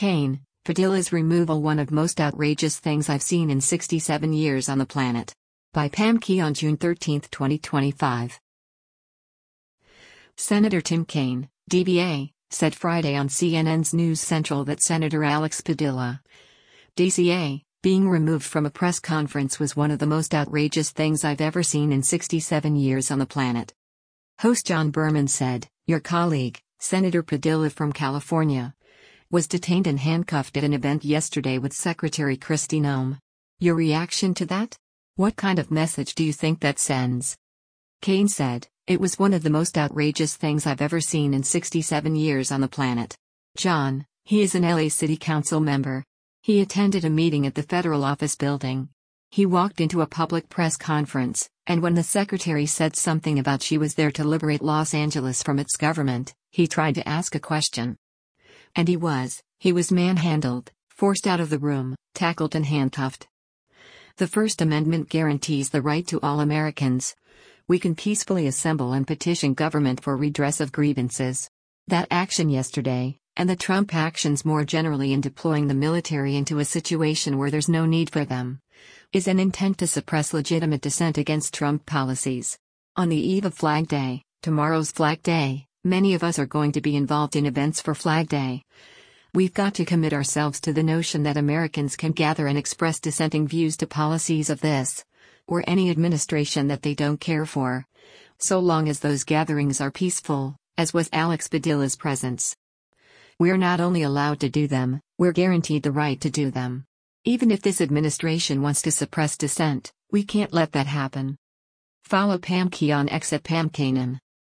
Cain, Padilla's removal one of most outrageous things I've seen in 67 years on the planet. By Pam Key on June 13, 2025. Senator Tim Kaine, DBA, said Friday on CNN's News Central that Senator Alex Padilla, DCA, being removed from a press conference was one of the most outrageous things I've ever seen in 67 years on the planet. Host John Berman said, "Your colleague, Senator Padilla from California, was detained and handcuffed at an event yesterday with Secretary Kristi Noem. Your reaction to that? What kind of message do you think that sends?" Kaine said, "It was one of the most outrageous things I've ever seen in 67 years on the planet." John, he is an LA City Council member. He attended a meeting at the federal office building. He walked into a public press conference, and when the secretary said something about she was there to liberate Los Angeles from its government, he tried to ask a question. And he was manhandled, forced out of the room, tackled and handcuffed. The First Amendment guarantees the right to all Americans. We can peacefully assemble and petition government for redress of grievances. That action yesterday, and the Trump actions more generally in deploying the military into a situation where there's no need for them, is an intent to suppress legitimate dissent against Trump policies. On the eve of Flag Day, tomorrow's Flag Day, many of us are going to be involved in events for Flag Day. We've got to commit ourselves to the notion that Americans can gather and express dissenting views to policies of this or any administration that they don't care for, so long as those gatherings are peaceful, as was Alex Padilla's presence. We're not only allowed to do them, we're guaranteed the right to do them. Even if this administration wants to suppress dissent, we can't let that happen. Follow Pam Key on X at Pam Kainen.